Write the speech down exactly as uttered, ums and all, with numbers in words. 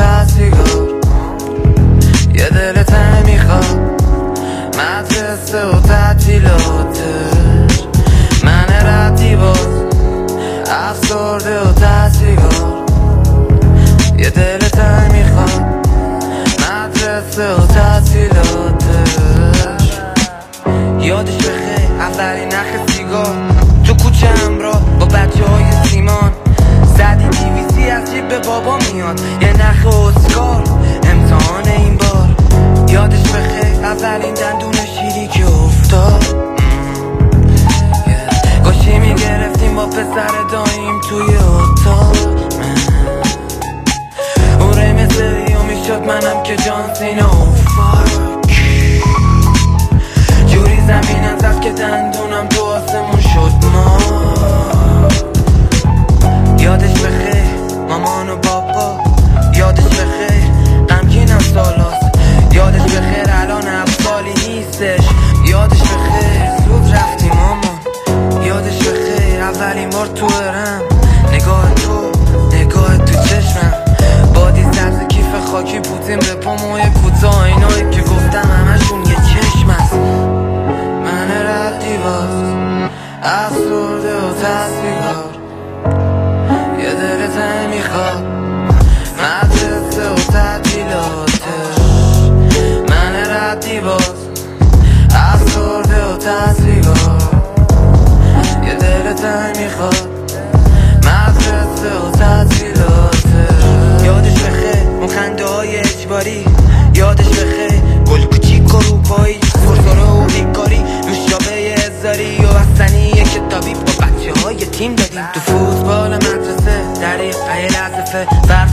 تسیگار، یه دل تنگ میخواد مدرسه و تعطیلاتش، من ردی باز افسرده و تسیگار، یه دل تنگ میخواد مدرسه و تعطیلاتش. یادش بخیر اولین نخ سیگار تو کوچه همراه با بچه های سیمان، زدی دیویسی از جیب به بابا میاد یه نخ اسکار امتحان این بار. یادش بخیر اولین دندون شیری که افتاد، گوشی میگرفتیم با پسر داییم توی اتاق، اون ری مثلیو میشد منم که جان سینا فاک، جوری زمینم زد که دندونم تو آسمون شد ما. یادش بخیر مامان و بابا، یادش بخیر غمگینم سالاست، یادش بخیر الان افسالی نیستش، یادش بخیر زود رفتی مامان، یادش بخیر اولین بار تو هرم نگاه تو نگاه تو چشمم، بادی سبز کیف خاکی پوتین به پاموی کوتاه، اینایی که گفتم همشون یه چشم است، من ردی باز افسرده و تسیگار، یه دل تنگ میخواد مدرسه و تعطیلاتش، من ردی باز افسرده و تسیگار، یه دل تنگ میخواد مدرسه و تعطیلاتش. یادش بخیر مخنده های اجباری، یادش بخیر گل کوچیک و روپایی، سرسره و بیکاری، نوشابه ازاری و بستنی کتابی با بچه های تیم دادیم تو فوتبال مدرسه، دریق های لحظفه